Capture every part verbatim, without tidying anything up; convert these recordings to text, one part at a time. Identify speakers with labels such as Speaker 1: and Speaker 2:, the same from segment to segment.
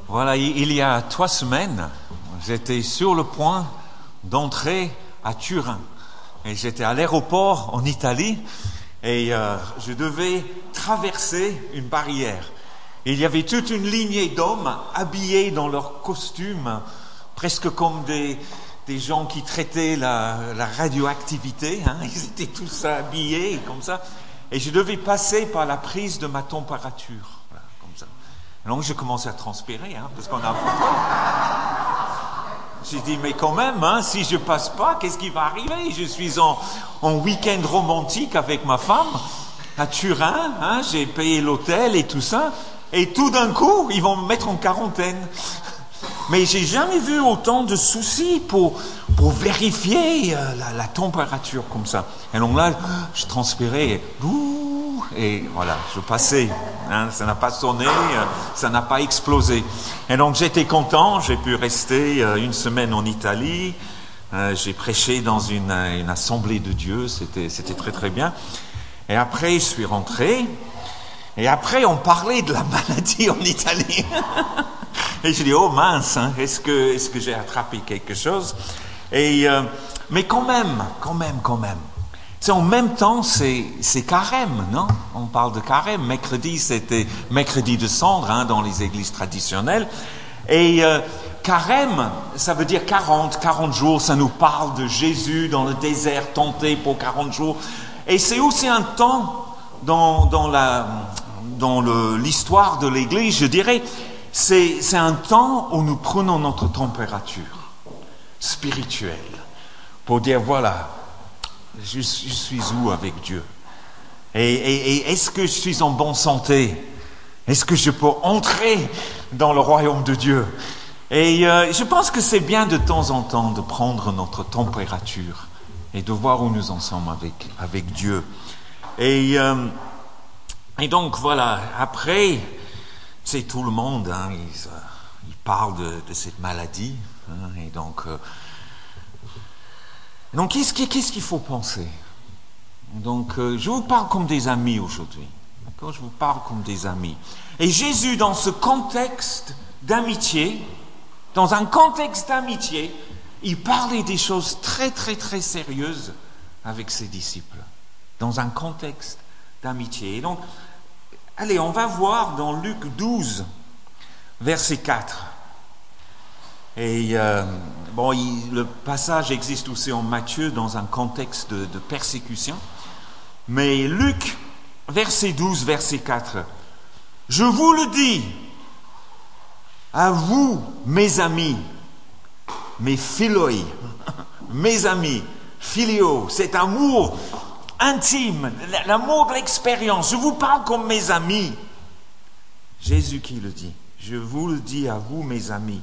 Speaker 1: Voilà, il y a trois semaines, j'étais sur le point d'entrer à Turin. Et j'étais à l'aéroport en Italie et euh, je devais traverser une barrière. Et il y avait toute une lignée d'hommes habillés dans leurs costumes, presque comme des, des gens qui traitaient la, la radioactivité. Hein. Ils étaient tous habillés comme ça. Et je devais passer par la prise de ma température. Voilà, comme ça. Et donc je commençais à transpirer, hein, parce qu'on a... J'ai dit, mais quand même, hein, si je passe pas, qu'est-ce qui va arriver? Je suis en, en week-end romantique avec ma femme à Turin, hein, j'ai payé l'hôtel et tout ça, et tout d'un coup, ils vont me mettre en quarantaine. Mais j'ai jamais vu autant de soucis pour, pour vérifier euh, la, la température comme ça. Et donc là, je transpirais, et, ouh, et voilà, je passais. Hein, ça n'a pas sonné, euh, ça n'a pas explosé. Et donc j'étais content, j'ai pu rester euh, une semaine en Italie. Euh, j'ai prêché dans une, une assemblée de Dieu, c'était, c'était très très bien. Et après, je suis rentré. Et après, on parlait de la maladie en Italie. Et je dis, oh mince, hein, est-ce que, est-ce que j'ai attrapé quelque chose? Et euh, mais quand même, quand même, quand même. C'est en même temps, c'est, c'est carême, non? On parle de carême. Mercredi, c'était mercredi de cendre, hein, dans les églises traditionnelles. Et euh, carême, ça veut dire quarante, quarante jours. Ça nous parle de Jésus dans le désert, tenté pour quarante jours. Et c'est aussi un temps dans, dans la, dans le, l'histoire de l'Église, je dirais. C'est, c'est un temps où nous prenons notre température spirituelle pour dire, voilà, je, je suis où avec Dieu? Et, et, et est-ce que je suis en bonne santé? Est-ce que je peux entrer dans le royaume de Dieu? Et euh, je pense que c'est bien de temps en temps de prendre notre température et de voir où nous en sommes avec, avec Dieu. Et, euh, et donc, voilà, après... C'est tout le monde, hein, ils, euh, ils parlent de, de cette maladie. Hein, et donc, euh, donc qu'est-ce, qu'est-ce qu'il faut penser? Donc, euh, je vous parle comme des amis aujourd'hui. D'accord? Je vous parle comme des amis. Et Jésus, dans ce contexte d'amitié, dans un contexte d'amitié, il parlait des choses très, très, très sérieuses avec ses disciples. Dans un contexte d'amitié. Et donc, allez, on va voir dans Luc douze, verset quatre. Et euh, bon, il, le passage existe aussi en Matthieu dans un contexte de, de persécution. Mais Luc, verset douze, verset quatre. Je vous le dis, à vous, mes amis, mes philoi, mes amis, filio, cet amour intime, l'amour de l'expérience. Je vous parle comme mes amis. Jésus qui le dit. Je vous le dis à vous, mes amis.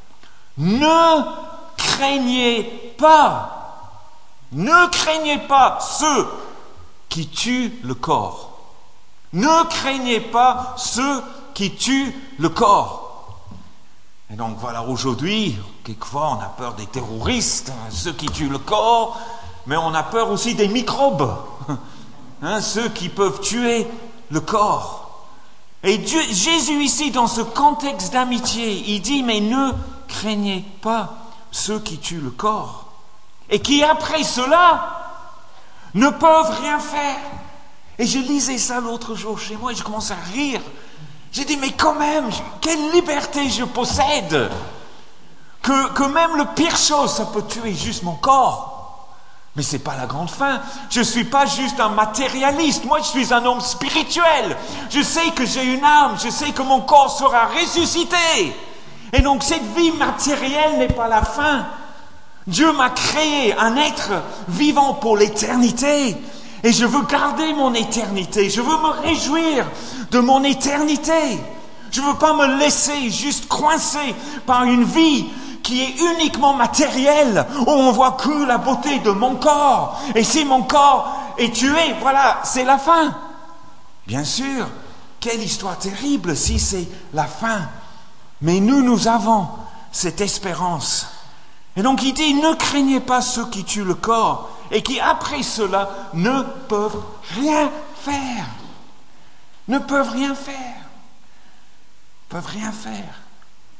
Speaker 1: Ne craignez pas. Ne craignez pas ceux qui tuent le corps. Ne craignez pas ceux qui tuent le corps. Et donc voilà, aujourd'hui, quelquefois on a peur des terroristes, ceux qui tuent le corps. Mais on a peur aussi des microbes, hein, ceux qui peuvent tuer le corps. Et Dieu, Jésus ici, dans ce contexte d'amitié, il dit, mais ne craignez pas ceux qui tuent le corps. Et qui, après cela, ne peuvent rien faire. Et je lisais ça l'autre jour chez moi et je commence à rire. J'ai dit, mais quand même, quelle liberté je possède, que, que même le pire chose, ça peut tuer juste mon corps. Mais ce n'est pas la grande fin. Je ne suis pas juste un matérialiste. Moi, je suis un homme spirituel. Je sais que j'ai une âme. Je sais que mon corps sera ressuscité. Et donc, cette vie matérielle n'est pas la fin. Dieu m'a créé un être vivant pour l'éternité. Et je veux garder mon éternité. Je veux me réjouir de mon éternité. Je ne veux pas me laisser juste coincer par une vie qui est uniquement matériel, où on voit que la beauté de mon corps. Et si mon corps est tué, voilà, c'est la fin. Bien sûr, quelle histoire terrible si c'est la fin. Mais nous, nous avons cette espérance. Et donc il dit, ne craignez pas ceux qui tuent le corps et qui après cela ne peuvent rien faire. Ne peuvent rien faire. Ne peuvent rien faire.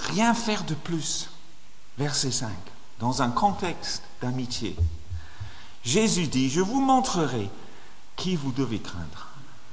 Speaker 1: rien faire de plus. Verset cinq, dans un contexte d'amitié, Jésus dit, je vous montrerai qui vous devez craindre.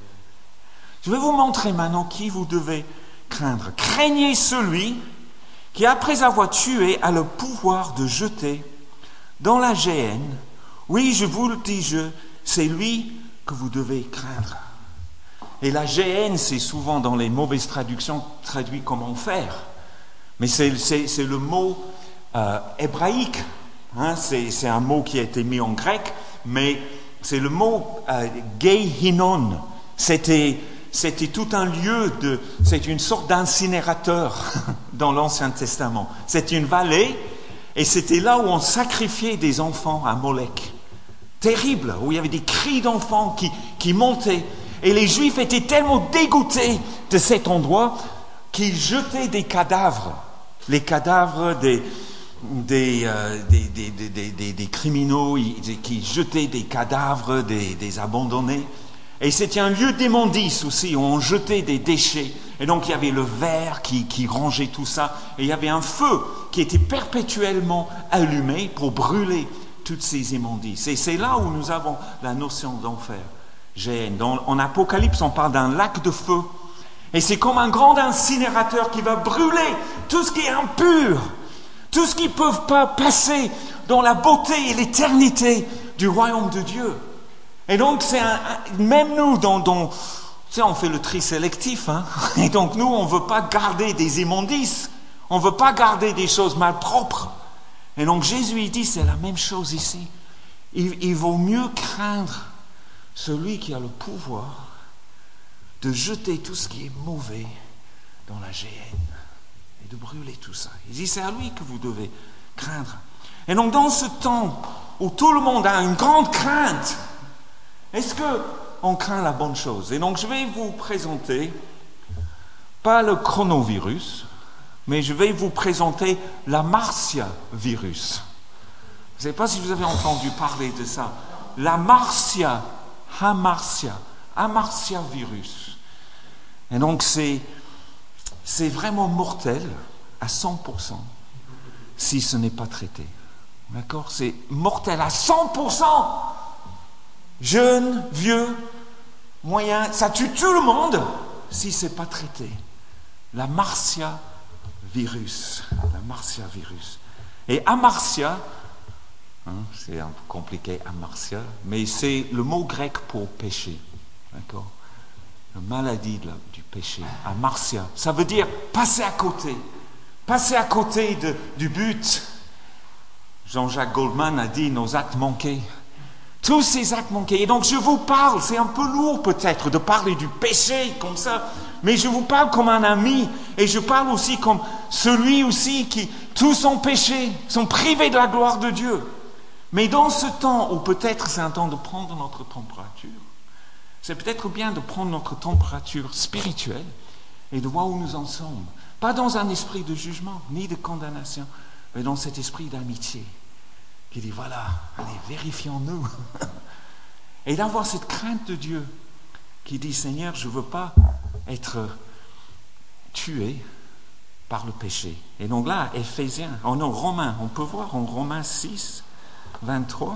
Speaker 1: Je vais vous montrer maintenant qui vous devez craindre. Craignez celui qui, après avoir tué, a le pouvoir de jeter dans la géhenne. Oui, je vous le dis, je, c'est lui que vous devez craindre. Et la géhenne, c'est souvent dans les mauvaises traductions traduit comme enfer. Mais c'est, c'est, c'est le mot euh, hébraïque. Hein, c'est, c'est un mot qui a été mis en grec, mais c'est le mot euh, Gehinnom. C'était, c'était tout un lieu de... C'est une sorte d'incinérateur dans l'Ancien Testament. C'était une vallée, et c'était là où on sacrifiait des enfants à Molech. Terrible, où il y avait des cris d'enfants qui, qui montaient. Et les Juifs étaient tellement dégoûtés de cet endroit qu'ils jetaient des cadavres. Les cadavres des, des, euh, des, des, des, des, des, des criminaux qui jetaient des cadavres des, des abandonnés. Et c'était un lieu d'immondice aussi, où on jetait des déchets. Et donc il y avait le verre qui, qui rangeait tout ça. Et il y avait un feu qui était perpétuellement allumé pour brûler toutes ces immondices. Et c'est là où nous avons la notion d'enfer. Dans, en Apocalypse, on parle d'un lac de feu. Et c'est comme un grand incinérateur qui va brûler tout ce qui est impur, tout ce qui ne peut pas passer dans la beauté et l'éternité du royaume de Dieu. Et donc, c'est un, même nous, dans, dans, tu sais, on fait le tri sélectif. Hein? Et donc, nous, on ne veut pas garder des immondices. On ne veut pas garder des choses malpropres. Et donc, Jésus, il dit, c'est la même chose ici. Il, il vaut mieux craindre celui qui a le pouvoir de jeter tout ce qui est mauvais dans la géhenne et de brûler tout ça. Il dit, c'est à lui que vous devez craindre. Et donc, dans ce temps où tout le monde a une grande crainte, est-ce qu'on craint la bonne chose? Et donc, je vais vous présenter, pas le chronovirus, mais je vais vous présenter la Marcia-virus. Je ne sais pas si vous avez entendu parler de ça. La Marcia, Hamartia, Hamartia virus. Et donc, c'est, c'est vraiment mortel à cent pour cent si ce n'est pas traité. D'accord? C'est mortel à cent pour cent. Jeune, vieux, moyen, ça tue tout le monde si ce n'est pas traité. La Marcia virus. La Marcia virus. Et Hamartia, hein, c'est un peu compliqué, Hamartia, mais c'est le mot grec pour péché. D'accord? La maladie de la, du péché. Hamartia. Ça veut dire passer à côté. Passer à côté de, du but. Jean-Jacques Goldman a dit nos actes manqués. Tous ces actes manqués. Et donc je vous parle, c'est un peu lourd peut-être de parler du péché comme ça, mais je vous parle comme un ami, et je parle aussi comme celui aussi qui, tous sont péchés, sont privés de la gloire de Dieu. Mais dans ce temps où peut-être c'est un temps de prendre notre température, c'est peut-être bien de prendre notre température spirituelle et de voir où nous en sommes. Pas dans un esprit de jugement, ni de condamnation, mais dans cet esprit d'amitié qui dit, voilà, allez, vérifions-nous. Et d'avoir cette crainte de Dieu qui dit, Seigneur, je ne veux pas être tué par le péché. Et donc là, Éphésiens, oh non, Romains, on peut voir en Romains six, vingt-trois,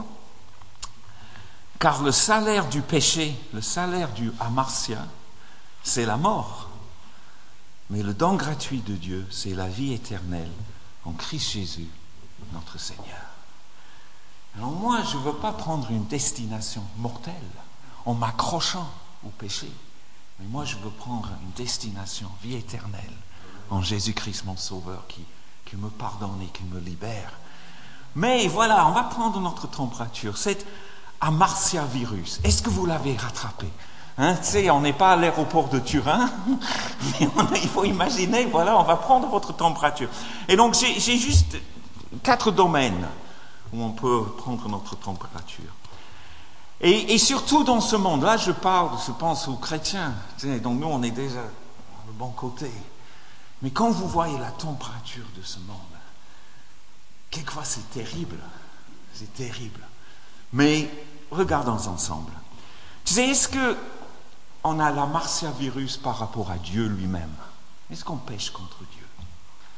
Speaker 1: car le salaire du péché, le salaire du hamartia, c'est la mort. Mais le don gratuit de Dieu, c'est la vie éternelle en Christ Jésus, notre Seigneur. Alors moi, je ne veux pas prendre une destination mortelle en m'accrochant au péché. Mais moi, je veux prendre une destination, vie éternelle, en Jésus-Christ, mon Sauveur, qui, qui me pardonne et qui me libère. Mais voilà, on va prendre notre température. C'est Hamartia virus. Est-ce que vous l'avez rattrapé? Hein, tu sais, on n'est pas à l'aéroport de Turin, mais on, il faut imaginer, voilà, on va prendre votre température. Et donc, j'ai, j'ai juste quatre domaines où on peut prendre notre température. Et, et surtout dans ce monde, là je parle, je pense aux chrétiens, tu sais, donc nous on est déjà le bon côté. Mais quand vous voyez la température de ce monde, quelquefois c'est terrible, c'est terrible. Mais regardons ensemble. Tu sais, est-ce que on a la Marcia virus par rapport à Dieu lui-même? Est-ce qu'on pêche contre Dieu?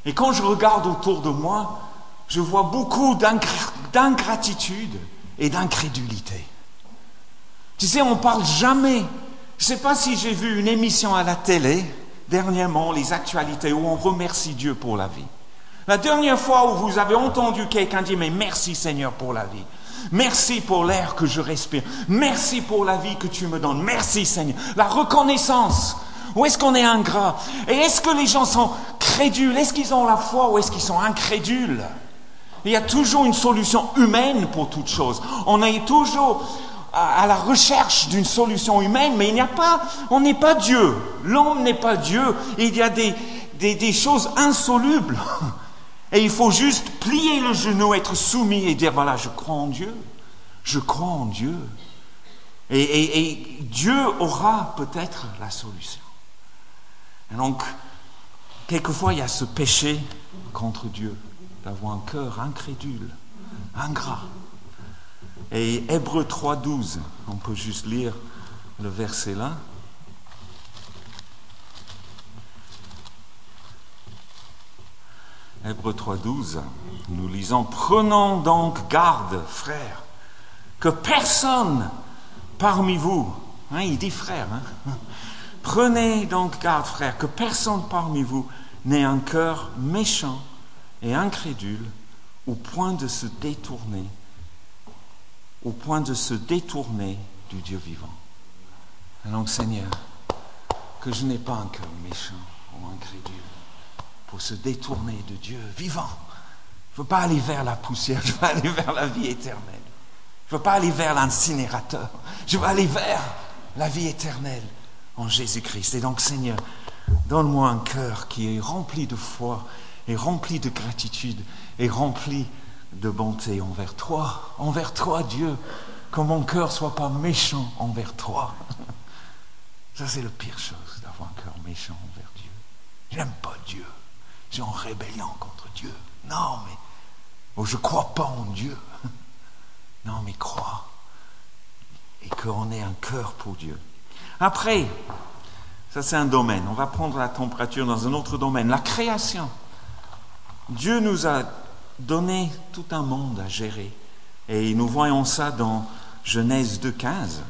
Speaker 1: Et quand je regarde autour de moi, je vois beaucoup d'ingratitude et d'incrédulité. Tu sais, on ne parle jamais. Je ne sais pas si j'ai vu une émission à la télé, dernièrement, les actualités, où on remercie Dieu pour la vie. La dernière fois où vous avez entendu quelqu'un dire « Mais merci Seigneur pour la vie. Merci pour l'air que je respire. Merci pour la vie que tu me donnes. Merci Seigneur. » La reconnaissance. Ou est-ce qu'on est ingrat? Et est-ce que les gens sont crédules? Est-ce qu'ils ont la foi ou est-ce qu'ils sont incrédules? Il y a toujours une solution humaine pour toute chose. On est toujours à la recherche d'une solution humaine, mais il n'y a pas, on n'est pas Dieu. L'homme n'est pas Dieu. Il y a des, des, des choses insolubles. Et il faut juste plier le genou, être soumis et dire, voilà, je crois en Dieu. Je crois en Dieu. Et, et, et Dieu aura peut-être la solution. Et donc, quelquefois, il y a ce péché contre Dieu, d'avoir un cœur incrédule, ingrat. Et Hébreux trois, douze, on peut juste lire le verset là. Hébreux trois, douze, nous lisons « Prenons donc garde, frères, que personne parmi vous... Hein, » il dit « frère hein, » Prenez donc garde, frères, que personne parmi vous n'ait un cœur méchant et incrédule au point de se détourner, au point de se détourner du Dieu vivant. Donc, Seigneur, que je n'ai pas un cœur méchant ou incrédule pour se détourner de Dieu vivant. Je ne veux pas aller vers la poussière, je veux aller vers la vie éternelle. Je ne veux pas aller vers l'incinérateur, je veux aller vers la vie éternelle en Jésus-Christ. Et donc, Seigneur, donne-moi un cœur qui est rempli de foi et rempli de gratitude et rempli de bonté envers toi, envers toi, Dieu, que mon cœur ne soit pas méchant envers toi. Ça, c'est la pire chose, d'avoir un cœur méchant envers Dieu. J'aime pas Dieu. Je suis en rébellion contre Dieu. Non, mais oh, je ne crois pas en Dieu. Non, mais crois. Et qu'on ait un cœur pour Dieu. Après, ça c'est un domaine. On va prendre la température dans un autre domaine. La création. Dieu nous a donné tout un monde à gérer. Et nous voyons ça dans Genèse deux, quinze.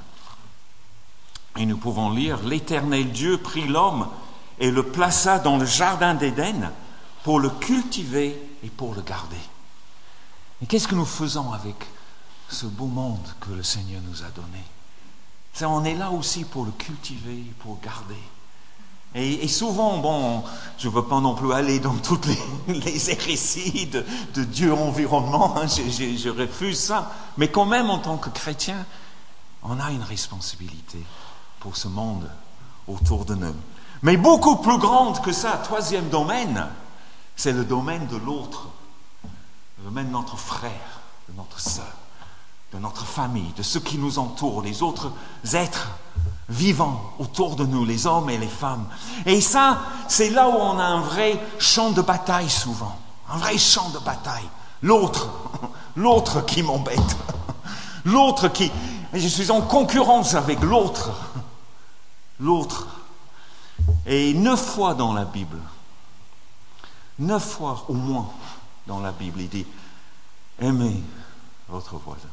Speaker 1: Et nous pouvons lire « L'Éternel Dieu prit l'homme et le plaça dans le jardin d'Éden pour le cultiver et pour le garder. » Et qu'est-ce que nous faisons avec ce beau monde que le Seigneur nous a donné? C'est, on est là aussi pour le cultiver, pour le garder. Et, et souvent, bon, je ne veux pas non plus aller dans toutes les, les hérésies de, de Dieu environnement, hein, je, je, je refuse ça. Mais quand même, en tant que chrétien, on a une responsabilité pour ce monde autour de nous. Mais beaucoup plus grande que ça, troisième domaine, c'est le domaine de l'autre, le domaine de notre frère, de notre sœur, de notre famille, de ceux qui nous entourent, les autres êtres vivants autour de nous, les hommes et les femmes. Et ça, c'est là où on a un vrai champ de bataille souvent, un vrai champ de bataille. L'autre, l'autre qui m'embête, l'autre qui... Je suis en concurrence avec l'autre, l'autre. Et neuf fois dans la Bible, neuf fois au moins dans la Bible, il dit « Aimez votre voisin.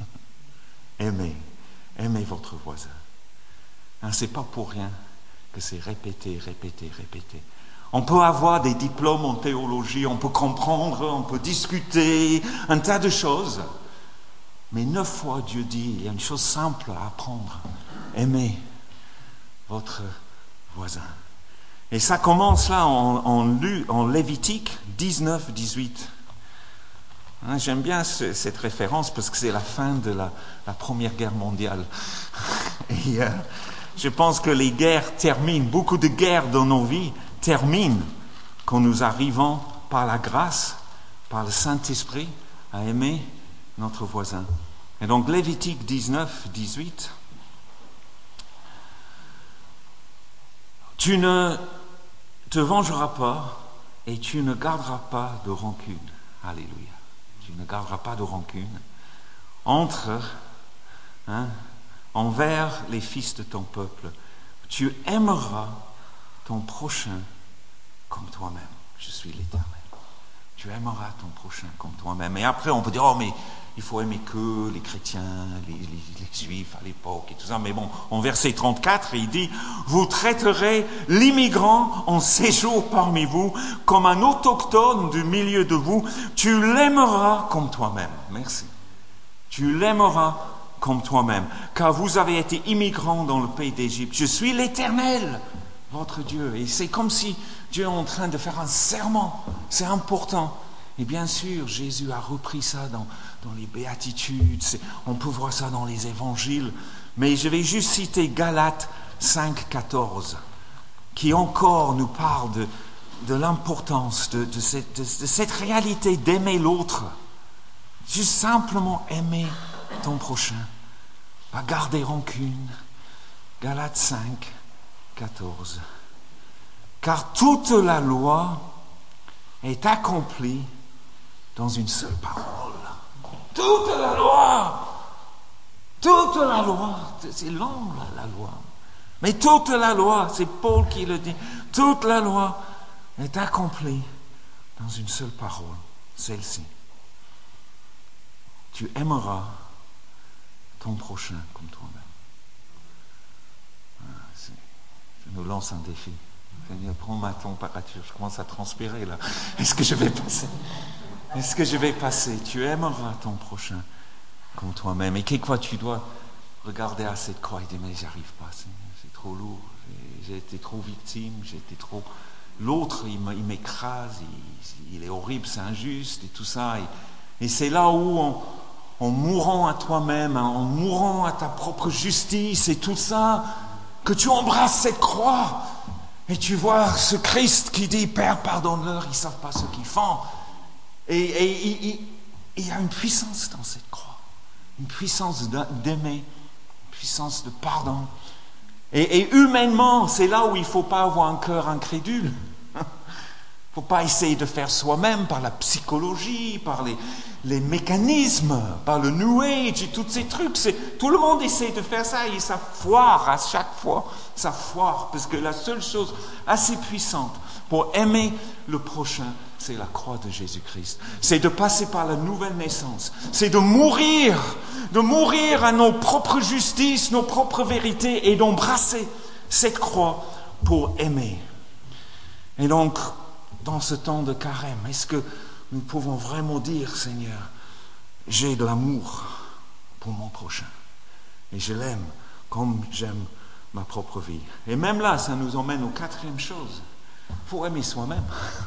Speaker 1: Aimez, aimez votre voisin. » Hein, ce n'est pas pour rien que c'est répété, répété, répété. On peut avoir des diplômes en théologie, on peut comprendre, on peut discuter, un tas de choses. Mais neuf fois, Dieu dit, il y a une chose simple à apprendre. Aimez votre voisin. Et ça commence là en, en, en Lévitique dix-neuf, dix-huit. Hein, j'aime bien ce, cette référence parce que c'est la fin de la, la Première Guerre mondiale. Et euh, je pense que les guerres terminent, beaucoup de guerres dans nos vies terminent quand nous arrivons par la grâce, par le Saint-Esprit, à aimer notre voisin. Et donc Lévitique dix-neuf, dix-huit. Tu ne te vengeras pas et tu ne garderas pas de rancune. Alléluia. Tu ne garderas pas de rancune entre, hein, envers les fils de ton peuple. Tu aimeras ton prochain comme toi-même. je suis l'Éternel. Tu aimeras ton prochain comme toi-même. Et après, on peut dire, oh, mais il faut aimer que les chrétiens, les, les, les juifs à l'époque et tout ça. Mais bon, en verset trente-quatre, il dit, vous traiterez l'immigrant en séjour parmi vous comme un autochtone du milieu de vous. Tu l'aimeras comme toi-même. Merci. Tu l'aimeras comme toi-même, car vous avez été immigrants dans le pays d'Égypte. Je suis l'Éternel, votre Dieu. Et c'est comme si Dieu est en train de faire un serment. C'est important. Et bien sûr, Jésus a repris ça dans, dans les béatitudes. C'est, on peut voir ça dans les évangiles. Mais je vais juste citer Galates cinq, quatorze, qui encore nous parle de, de l'importance de, de, cette, de, de cette réalité d'aimer l'autre. Juste simplement aimer ton prochain. Pas garder rancune. Galates cinq, quatorze. Car toute la loi est accomplie dans une seule parole. Toute la loi. Toute la loi. C'est long, la, la loi. Mais toute la loi, c'est Paul qui le dit. Toute la loi est accomplie dans une seule parole. Celle-ci. Tu aimeras ton prochain comme toi-même. Ah, c'est, ça nous lance un défi. Seigneur, prends ma température, je commence à transpirer là. Est-ce que je vais passer? Est-ce que je vais passer? Tu aimeras ton prochain comme toi-même. Et quelquefois tu dois regarder à cette croix et dire, mais j'arrive pas, Seigneur, c'est trop lourd. J'ai, j'ai été trop victime, j'ai été trop... L'autre, il m'écrase, il, il est horrible, c'est injuste et tout ça. Et, et c'est là où, en, en mourant à toi-même, en mourant à ta propre justice et tout ça, que tu embrasses cette croix. Et tu vois ce Christ qui dit, Père, pardonne-leur, ils ne savent pas ce qu'ils font. Et, et, et, et il y a une puissance dans cette croix. Une puissance d'aimer, une puissance de pardon. Et, et humainement, c'est là où il ne faut pas avoir un cœur incrédule. Il ne faut pas essayer de faire soi-même par la psychologie, par les, les mécanismes, par le New Age et tous ces trucs. C'est, tout le monde essaie de faire ça et ça foire à chaque fois. Ça foire parce que la seule chose assez puissante pour aimer le prochain, c'est la croix de Jésus-Christ. C'est de passer par la nouvelle naissance. C'est de mourir, de mourir à nos propres justices, nos propres vérités et d'embrasser cette croix pour aimer. Et donc, dans ce temps de carême, est-ce que nous pouvons vraiment dire, Seigneur, j'ai de l'amour pour mon prochain et je l'aime comme j'aime ma propre vie. Et même là, ça nous emmène aux quatrième chose. Il faut aimer soi-même.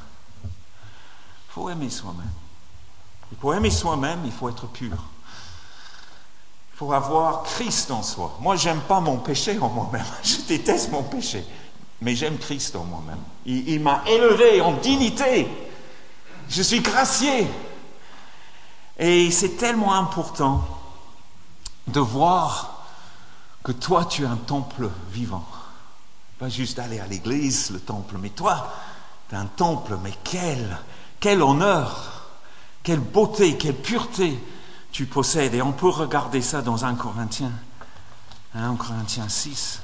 Speaker 1: Il faut aimer soi-même. Et pour aimer soi-même, il faut être pur. Il faut avoir Christ en soi. Moi, j'aime pas mon péché en moi-même. Je déteste mon péché. Mais j'aime Christ en moi-même. Il, il m'a élevé en dignité. Je suis gracié. Et c'est tellement important de voir que toi, tu es un temple vivant. Pas juste aller à l'église, le temple, mais toi, tu es un temple, mais quel, quel honneur, quelle beauté, quelle pureté tu possèdes. Et on peut regarder ça dans un Corinthiens, un Corinthiens six.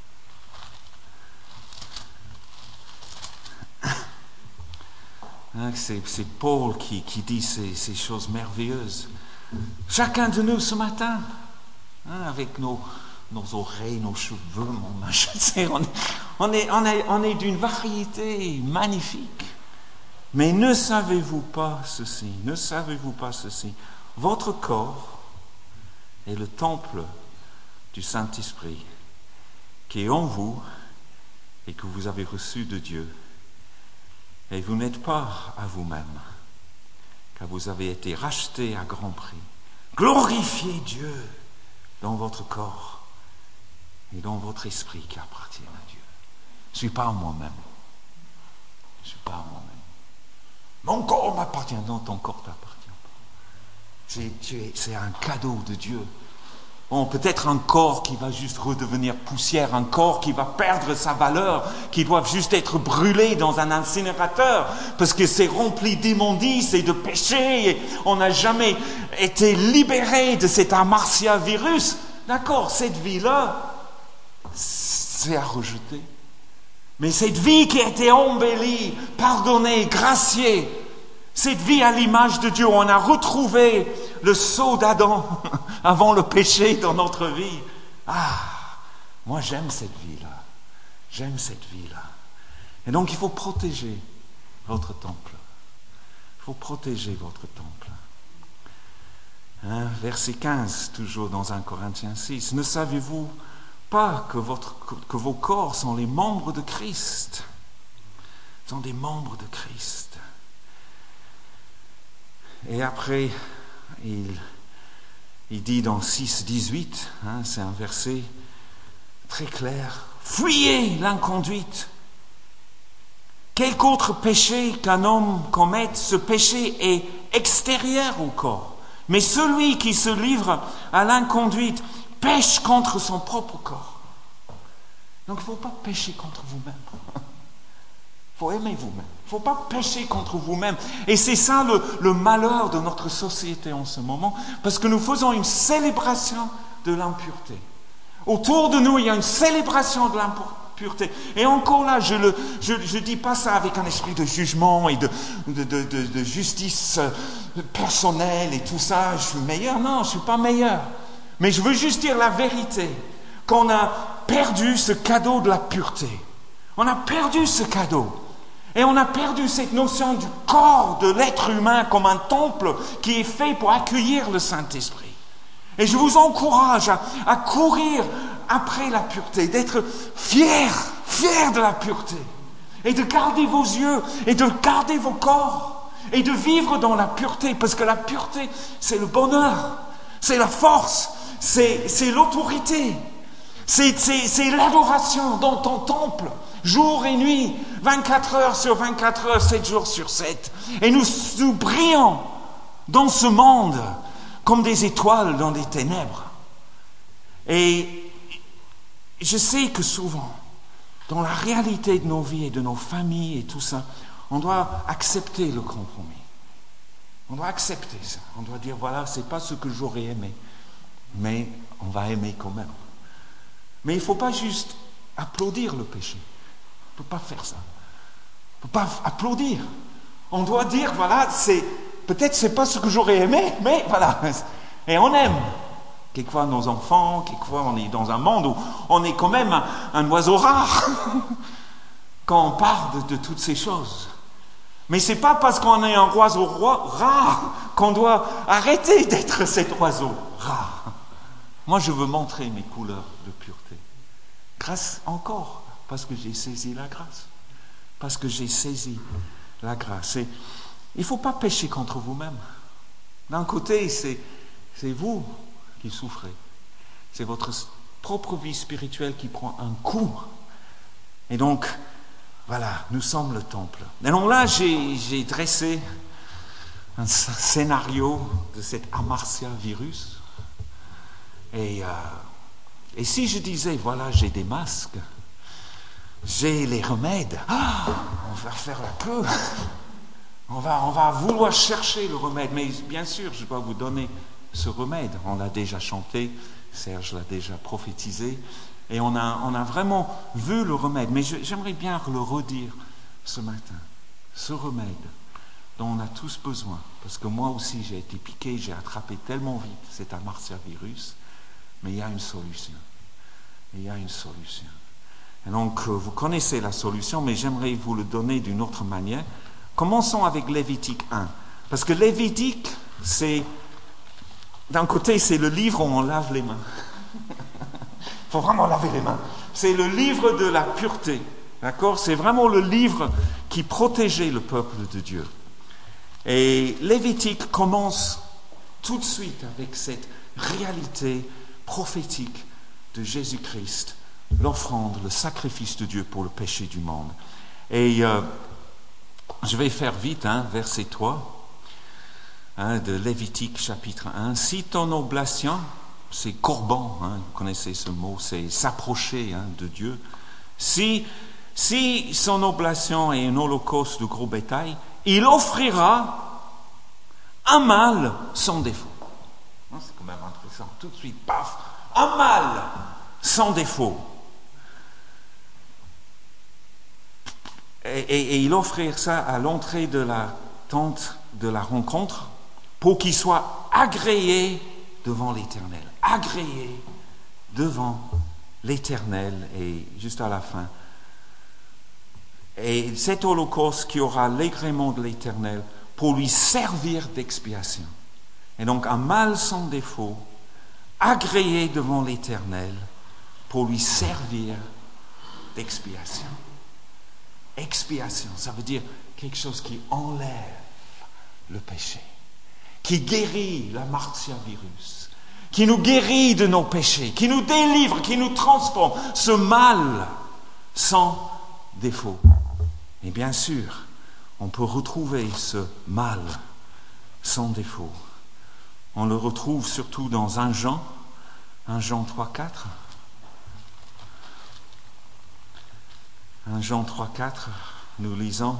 Speaker 1: C'est, c'est Paul qui, qui dit ces, ces choses merveilleuses. Chacun de nous ce matin, hein, avec nos, nos oreilles, nos cheveux, mon machin, on est, on, est, on, est, on est d'une variété magnifique. Mais ne savez-vous pas ceci, ne savez-vous pas ceci, votre corps est le temple du Saint-Esprit qui est en vous et que vous avez reçu de Dieu. Et vous n'êtes pas à vous-même, car vous avez été rachetés à grand prix. Glorifiez Dieu dans votre corps et dans votre esprit qui appartiennent à Dieu. Je ne suis pas à moi-même. Je ne suis pas à moi-même. Mon corps m'appartient. Non, ton corps ne t'appartient pas. C'est, tu es, c'est un cadeau de Dieu. Bon, peut-être un corps qui va juste redevenir poussière, un corps qui va perdre sa valeur, qui doit juste être brûlé dans un incinérateur, parce que c'est rempli d'immondices et de péchés, et on n'a jamais été libéré de cet amartia virus. D'accord, cette vie-là, c'est à rejeter. Mais cette vie qui a été embellie, pardonnée, graciée, cette vie à l'image de Dieu, on a retrouvé le sceau d'Adam avant le péché dans notre vie. Ah, moi j'aime cette vie-là. J'aime cette vie-là. Et donc il faut protéger votre temple. Il faut protéger votre temple. Hein, verset quinze, toujours dans un Corinthiens six. Ne savez-vous pas que, votre, que vos corps sont les membres de Christ? Sont des membres de Christ. Et après, il, il dit dans six dix-huit, hein, c'est un verset très clair, fuyez l'inconduite. Quelque autre péché qu'un homme commette, ce péché est extérieur au corps. Mais celui qui se livre à l'inconduite pêche contre son propre corps. Donc il ne faut pas pécher contre vous-même. Il faut aimer vous-même. Il ne faut pas pécher contre vous-même. Et c'est ça le, le malheur de notre société en ce moment, parce que nous faisons une célébration de l'impureté. Autour de nous, il y a une célébration de l'impureté. Et encore là, je ne je, je dis pas ça avec un esprit de jugement et de, de, de, de, de justice personnelle et tout ça. Je suis meilleur. Non, je ne suis pas meilleur. Mais je veux juste dire la vérité, qu'on a perdu ce cadeau de la pureté. On a perdu ce cadeau. Et on a perdu cette notion du corps de l'être humain comme un temple qui est fait pour accueillir le Saint-Esprit. Et je vous encourage à, à courir après la pureté, d'être fiers, fiers de la pureté, et de garder vos yeux, et de garder vos corps, et de vivre dans la pureté, parce que la pureté, c'est le bonheur, c'est la force, c'est, c'est l'autorité, c'est, c'est, c'est l'adoration dans ton temple, jour et nuit, vingt-quatre heures sur vingt-quatre heures, sept jours sur sept. Et nous, nous brillons dans ce monde comme des étoiles dans des ténèbres. Et je sais que souvent, dans la réalité de nos vies et de nos familles et tout ça, on doit accepter le compromis. On doit accepter ça. On doit dire, voilà, c'est pas ce que j'aurais aimé, mais on va aimer quand même. Mais il ne faut pas juste applaudir le péché. On ne peut pas faire ça. On ne peut pas applaudir. On doit dire, voilà, c'est, peut-être c'est pas ce que j'aurais aimé, mais voilà. Et on aime. Quelquefois nos enfants, quelquefois on est dans un monde où on est quand même un, un oiseau rare quand on parle de, de toutes ces choses. Mais ce n'est pas parce qu'on est un oiseau rare qu'on doit arrêter d'être cet oiseau rare. Moi, je veux montrer mes couleurs de pureté. Grâce encore, parce que j'ai saisi la grâce. Parce que j'ai saisi la grâce. Et il ne faut pas pécher contre vous-même. D'un côté, c'est, c'est vous qui souffrez. C'est votre propre vie spirituelle qui prend un coup. Et donc, voilà, nous sommes le temple. Et donc là, j'ai, j'ai dressé un scénario de cet amartia virus. Et, euh, et si je disais, voilà, j'ai des masques, j'ai les remèdes, ah, on va faire la queue. On va, on va vouloir chercher le remède. Mais bien sûr, je dois vous donner ce remède. On l'a déjà chanté, Serge l'a déjà prophétisé. Et on a, on a vraiment vu le remède. Mais je, j'aimerais bien le redire ce matin. Ce remède dont on a tous besoin. Parce que moi aussi, j'ai été piqué, j'ai attrapé tellement vite cet amartia virus. Mais il y a une solution. Il y a une solution. Et donc, vous connaissez la solution, mais j'aimerais vous le donner d'une autre manière. Commençons avec Lévitique un. Parce que Lévitique, c'est, d'un côté, c'est le livre où on lave les mains. Il faut vraiment laver les mains. C'est le livre de la pureté. D'accord ? C'est vraiment le livre qui protégeait le peuple de Dieu. Et Lévitique commence tout de suite avec cette réalité prophétique de Jésus-Christ, l'offrande, le sacrifice de Dieu pour le péché du monde. Et euh, je vais faire vite, hein, verset trois, hein, de Lévitique chapitre un. Si ton oblation, c'est corban, hein, vous connaissez ce mot, c'est s'approcher hein, de Dieu. Si, si son oblation est un holocauste de gros bétail, il offrira un mâle sans défaut. C'est quand même intéressant. Tout de suite, paf, un mâle sans défaut. et, et, et il offrait ça à l'entrée de la tente de la rencontre pour qu'il soit agréé devant l'Éternel. Agréé devant l'Éternel. Et juste à la fin. Et cet holocauste qui aura l'agrément de l'Éternel pour lui servir d'expiation. Et donc un mal sans défaut, agréé devant l'Éternel pour lui servir d'expiation. Expiation, ça veut dire quelque chose qui enlève le péché, qui guérit la martyrvirus, qui nous guérit de nos péchés, qui nous délivre, qui nous transforme. Ce mal sans défaut. Et bien sûr, on peut retrouver ce mal sans défaut. On le retrouve surtout dans un Jean, un Jean trois quatre. un Jean trois quatre, nous lisons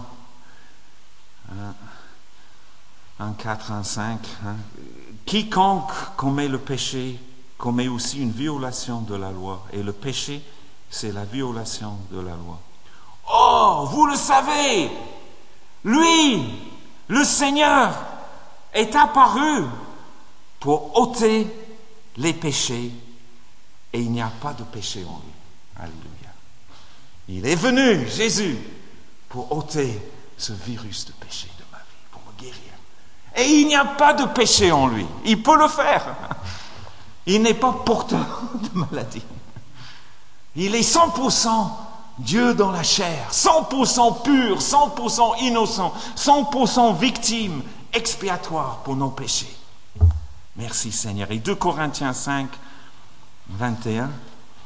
Speaker 1: un quatre, un cinq. Hein. Quiconque commet le péché commet aussi une violation de la loi. Et le péché, c'est la violation de la loi. Oh, vous le savez, lui, le Seigneur, est apparu pour ôter les péchés et il n'y a pas de péché en lui. Alléluia. Il est venu, Jésus, pour ôter ce virus de péché de ma vie, pour me guérir. Et il n'y a pas de péché en lui. Il peut le faire. Il n'est pas porteur de maladie. Il est cent pour cent Dieu dans la chair, cent pour cent pur, cent pour cent innocent, cent pour cent victime expiatoire pour nos péchés. Merci Seigneur. Et deux Corinthiens cinq, vingt et un.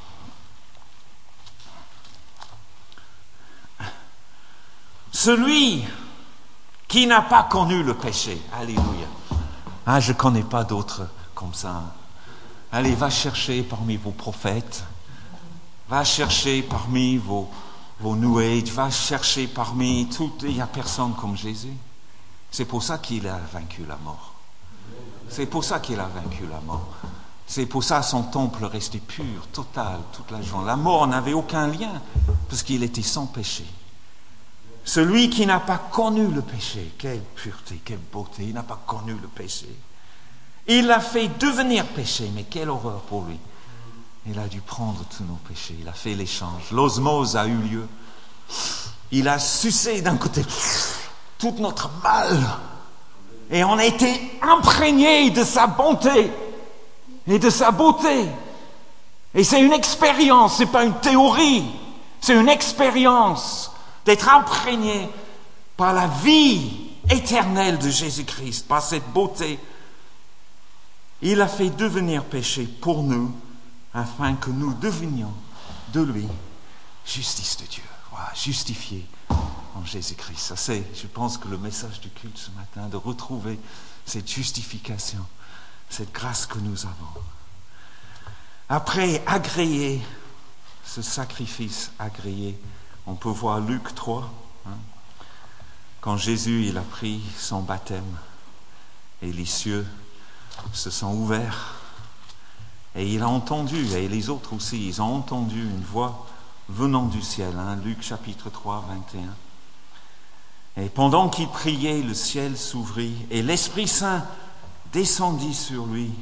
Speaker 1: Celui qui n'a pas connu le péché, alléluia. Ah, je ne connais pas d'autres comme ça. Allez, va chercher parmi vos prophètes, va chercher parmi vos, vos New Age, va chercher parmi tout. Il n'y a personne comme Jésus. C'est pour ça qu'il a vaincu la mort. C'est pour ça qu'il a vaincu la mort. C'est pour ça que son temple restait pur, total, toute la journée. La mort n'avait aucun lien, parce qu'il était sans péché. Celui qui n'a pas connu le péché, quelle pureté, quelle beauté, il n'a pas connu le péché. Il l'a fait devenir péché, mais quelle horreur pour lui. Il a dû prendre tous nos péchés, il a fait l'échange. L'osmose a eu lieu. Il a sucé d'un côté tout notre mal. Et on a été imprégné de sa bonté et de sa beauté. Et c'est une expérience, ce n'est pas une théorie. C'est une expérience d'être imprégné par la vie éternelle de Jésus-Christ, par cette beauté. Il a fait devenir péché pour nous, afin que nous devenions de lui justice de Dieu. Voilà, justifiés en Jésus-Christ. Ça c'est, je pense que le message du culte ce matin, de retrouver cette justification, cette grâce que nous avons. Après agréer ce sacrifice agréé, on peut voir Luc trois, hein, quand Jésus il a pris son baptême et les cieux se sont ouverts et il a entendu, et les autres aussi, ils ont entendu une voix venant du ciel, hein, Luc chapitre trois, vingt et un. Et pendant qu'il priait, le ciel s'ouvrit et l'Esprit Saint descendit sur lui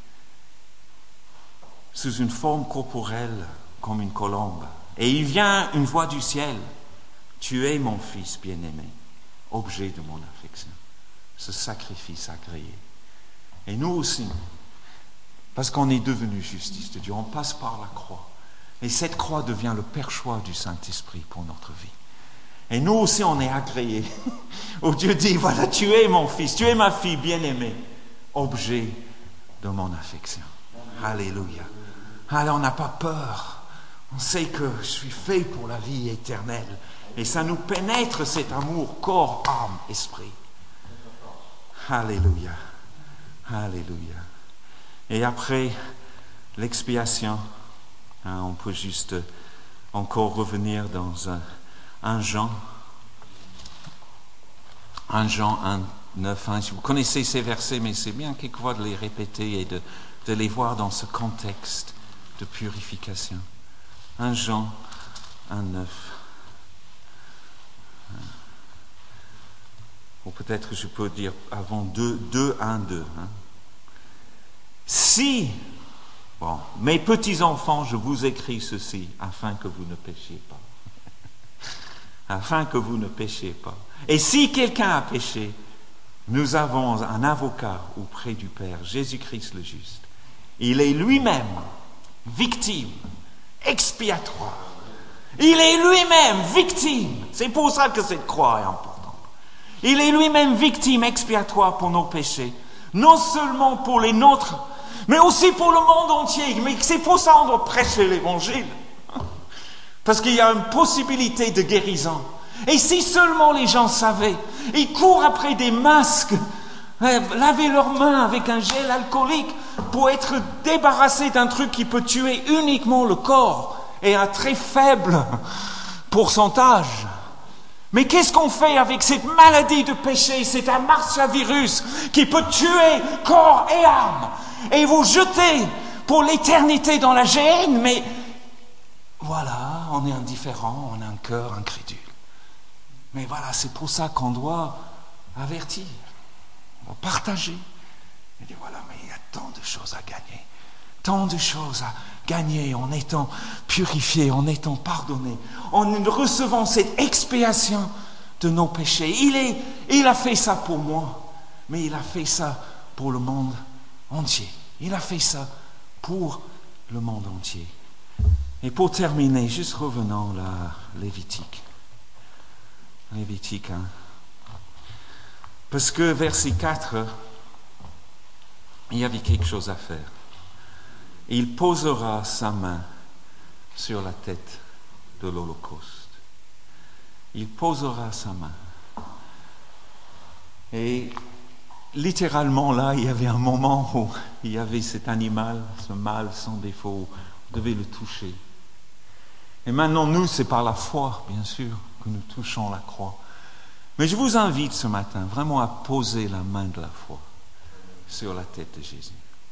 Speaker 1: sous une forme corporelle comme une colombe. Et il vient une voix du ciel. Tu es mon fils bien-aimé, objet de mon affection. Ce sacrifice agréé. Et nous aussi, parce qu'on est devenu justice de Dieu, on passe par la croix. Et cette croix devient le perchoir du Saint-Esprit pour notre vie. Et nous aussi, on est agréés. Où Dieu dit, voilà, tu es mon fils, tu es ma fille bien-aimée, objet de mon affection. Alléluia. Alors on n'a pas peur. On sait que je suis fait pour la vie éternelle. Et ça nous pénètre cet amour, corps, âme, esprit. Alléluia. Alléluia. Et après l'expiation, hein, on peut juste encore revenir dans un, un Jean. un Jean un, neuf, hein. Vous connaissez ces versets, mais c'est bien quelquefois de les répéter et de, de les voir dans ce contexte de purification. un Jean un, neuf. Ou peut-être je peux dire avant deux, deux, un, deux. Hein. Si, bon, mes petits-enfants, je vous écris ceci afin que vous ne péchiez pas. Afin que vous ne péchiez pas. Et si quelqu'un a péché, nous avons un avocat auprès du Père, Jésus-Christ le juste. Il est lui-même victime, expiatoire. Il est lui-même victime. C'est pour ça que cette croix est importante. Il est lui-même victime expiatoire pour nos péchés. Non seulement pour les nôtres, mais aussi pour le monde entier. Mais c'est pour ça qu'on doit prêcher l'évangile. Parce qu'il y a une possibilité de guérison. Et si seulement les gens savaient, ils courent après des masques, laver leurs mains avec un gel alcoolique pour être débarrassés d'un truc qui peut tuer uniquement le corps et à très faible pourcentage. Mais qu'est-ce qu'on fait avec cette maladie de péché, cet amartia-virus qui peut tuer corps et âme et vous jeter pour l'éternité dans la géhenne? Mais voilà, on est indifférent, on a un cœur incrédule. Mais voilà, c'est pour ça qu'on doit avertir, on doit partager. Et dire voilà, mais il y a tant de choses à gagner, tant de choses à gagner en étant purifié, en étant pardonné, en recevant cette expiation de nos péchés. Il est, il a fait ça pour moi, mais il a fait ça pour le monde entier. Il a fait ça pour le monde entier. Et pour terminer, juste revenons là, Lévitique. Lévitique, hein. Parce que verset quatre, il y avait quelque chose à faire. Il posera sa main sur la tête de l'Holocauste. Il posera sa main. Et littéralement, là, il y avait un moment où il y avait cet animal, ce mâle sans défaut, on devait le toucher. Et maintenant, nous, c'est par la foi, bien sûr, que nous touchons la croix. Mais je vous invite ce matin vraiment à poser la main de la foi sur la tête de Jésus.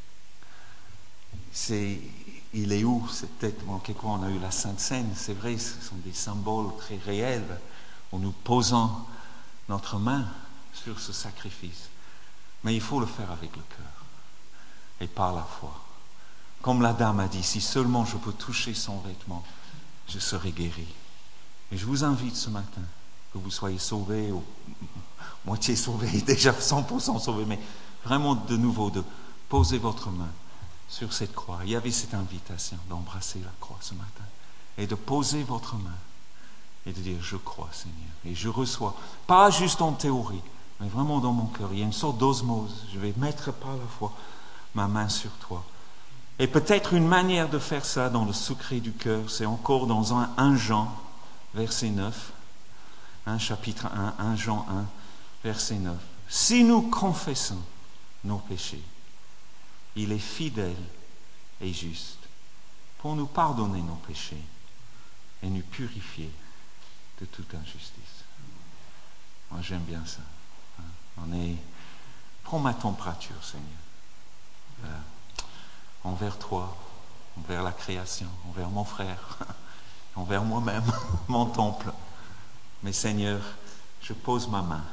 Speaker 1: C'est, il est où cette tête? Bon, quelquefois on a eu la Sainte Seine, c'est vrai, ce sont des symboles très réels où nous posons notre main sur ce sacrifice. Mais il faut le faire avec le cœur et par la foi. Comme la dame a dit, si seulement je peux toucher son vêtement, je serai guéri. Et je vous invite ce matin, que vous soyez sauvés, ou moitié sauvés, déjà cent pour cent sauvés, mais vraiment de nouveau de poser votre main sur cette croix. Il y avait cette invitation d'embrasser la croix ce matin et de poser votre main et de dire je crois Seigneur et je reçois, pas juste en théorie mais vraiment dans mon cœur. Il y a une sorte d'osmose, je vais mettre par la foi ma main sur toi. Et peut-être une manière de faire ça dans le secret du cœur, c'est encore dans un, un Jean verset neuf, un chapitre un, un Jean un verset neuf. Si nous confessons nos péchés, il est fidèle et juste pour nous pardonner nos péchés et nous purifier de toute injustice. Moi, j'aime bien ça. On est... Prends ma température, Seigneur. Voilà. Envers toi, envers la création, envers mon frère, envers moi-même, mon temple. Mais Seigneur, je pose ma main.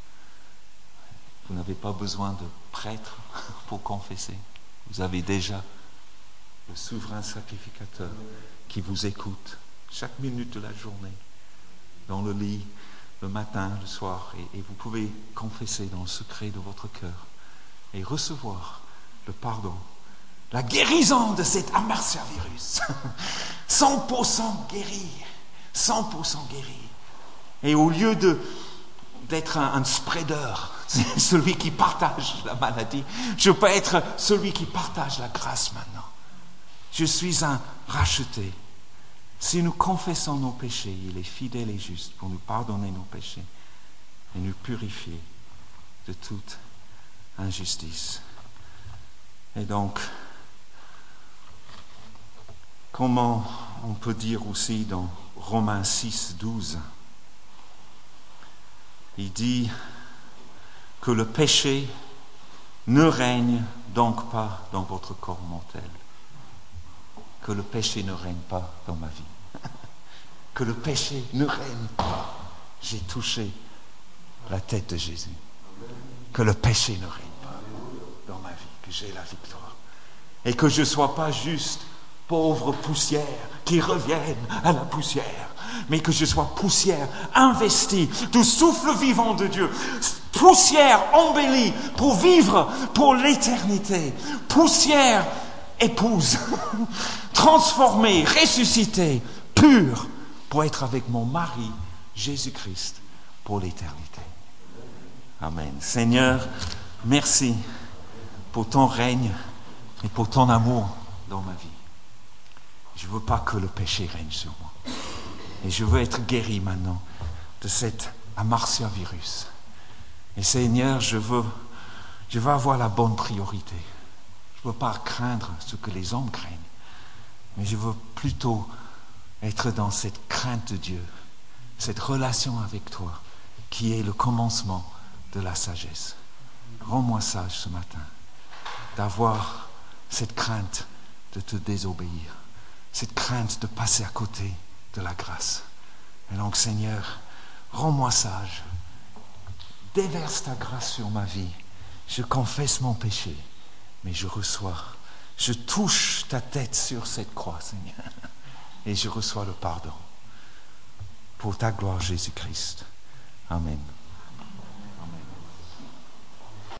Speaker 1: Vous n'avez pas besoin de prêtre pour confesser. Vous avez déjà le souverain sacrificateur qui vous écoute chaque minute de la journée, dans le lit, le matin, le soir. Et, et vous pouvez confesser dans le secret de votre cœur et recevoir le pardon, la guérison de cet amartia-virus. cent pour cent guéri, cent pour cent guéri. Et au lieu de, d'être un, un spreader, celui qui partage la maladie, je peux être celui qui partage la grâce maintenant. Je suis un racheté. Si nous confessons nos péchés, il est fidèle et juste pour nous pardonner nos péchés et nous purifier de toute injustice. Et donc, comment on peut dire aussi dans Romains six, douze, il dit que le péché ne règne donc pas dans votre corps mortel. Que le péché ne règne pas dans ma vie. Que le péché ne règne pas. j'ai touché la tête de Jésus. Que le péché ne règne pas dans ma vie, que j'ai la victoire. Et que je ne sois pas juste pauvre poussière qui revienne à la poussière, mais que je sois poussière investie du souffle vivant de Dieu, poussière embellie pour vivre pour l'éternité, poussière épouse, transformée, ressuscitée, pure, pour être avec mon mari, Jésus-Christ, pour l'éternité. Amen. Seigneur, merci pour ton règne et pour ton amour dans ma vie. Je ne veux pas que le péché règne sur moi. Et je veux être guéri maintenant de cet amartia virus. Et Seigneur, je veux, je veux avoir la bonne priorité. Je ne veux pas craindre ce que les hommes craignent, mais je veux plutôt être dans cette crainte de Dieu, cette relation avec toi, qui est le commencement de la sagesse. Rends-moi sage ce matin, d'avoir cette crainte de te désobéir, cette crainte de passer à côté de la grâce. Et donc, Seigneur, rends-moi sage, déverse ta grâce sur ma vie. Je confesse mon péché, mais je reçois, je touche ta tête sur cette croix, Seigneur, et je reçois le pardon. Pour ta gloire, Jésus-Christ. Amen.